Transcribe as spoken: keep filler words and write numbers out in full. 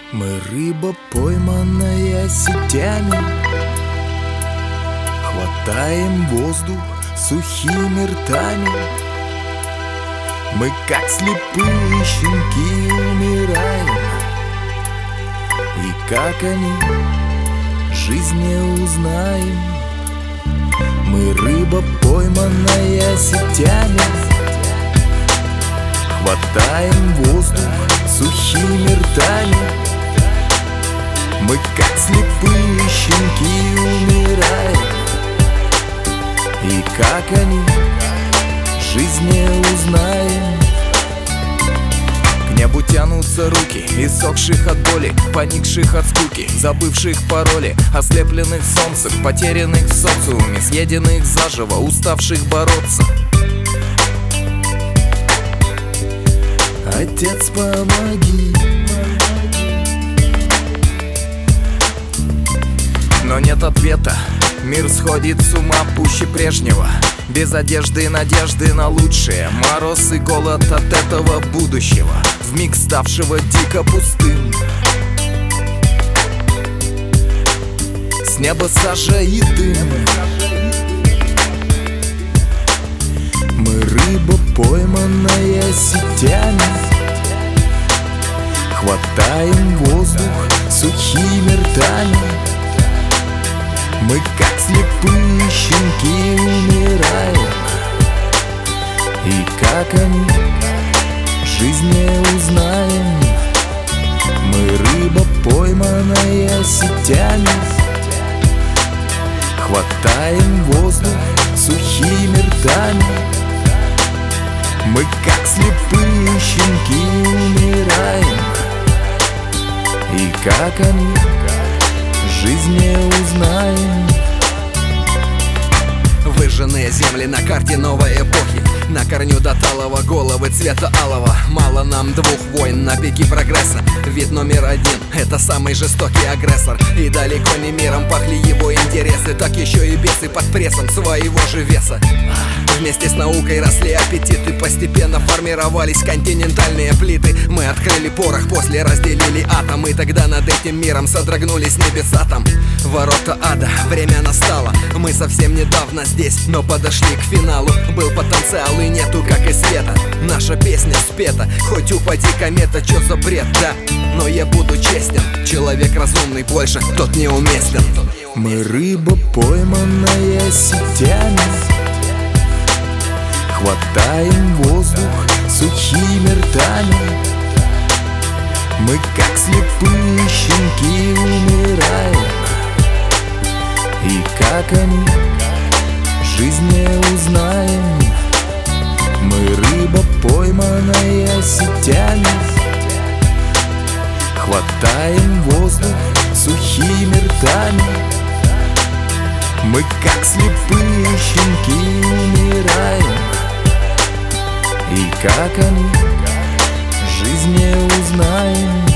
Мы рыба, пойманная сетями, хватаем воздух сухими ртами. Мы, как слепые щенки, умираем. И как они, жизнь не узнаем. Мы рыба, пойманная сетями, хватаем воздух сухими ртами. Мы, как слепые щенки, умираем. И как они, жизнь не узнаем. К небу тянутся руки, иссохших от боли, поникших от скуки, забывших пароли, ослепленных солнцем, потерянных в социуме, съеденных заживо, уставших бороться. Отец, помоги. Но нет ответа, мир сходит с ума пуще прежнего. Без одежды и надежды на лучшее, мороз и голод от этого будущего, вмиг ставшего дико пустым. С неба сажа и дым. Мы рыба, пойманная сетями, хватаем воздух сухими ртами. Мы, как слепые щенки, умираем. И как они, жизнь не узнаем. Мы рыба, пойманная сетями, хватаем воздух сухими ртами. Мы, как слепые щенки, умираем. И как они, жизнь не узнаем. Выжженные земли на карте новой эпохи, на корню до талого, головы цвета алого. Мало нам двух войн на пике прогресса. Вид номер один — это самый жестокий агрессор. И далеко не миром пахли его интересы, так еще и бесы под прессом своего же веса. Вместе с наукой росли аппетиты, постепенно формировались континентальные плиты. Мы открыли порох, после разделили атом, и тогда над этим миром содрогнулись небеса там. Ворота ада, время настало. Мы совсем недавно здесь, но подошли к финалу. Был потенциал и нету, как и света. Наша песня спета, хоть упади комета, чё за бред, да? Но я буду честен, человек разумный больше, тот неуместен. Мы рыба, пойманная сетями, хватаем воздух сухими ртами. Мы, как слепые щенки, умираем. И как они, жизнь не узнаем. Мы рыба, пойманная сетями, хватаем воздух сухими ртами. Мы, как слепые щенки, умираем. И как они, жизнь не узнаем.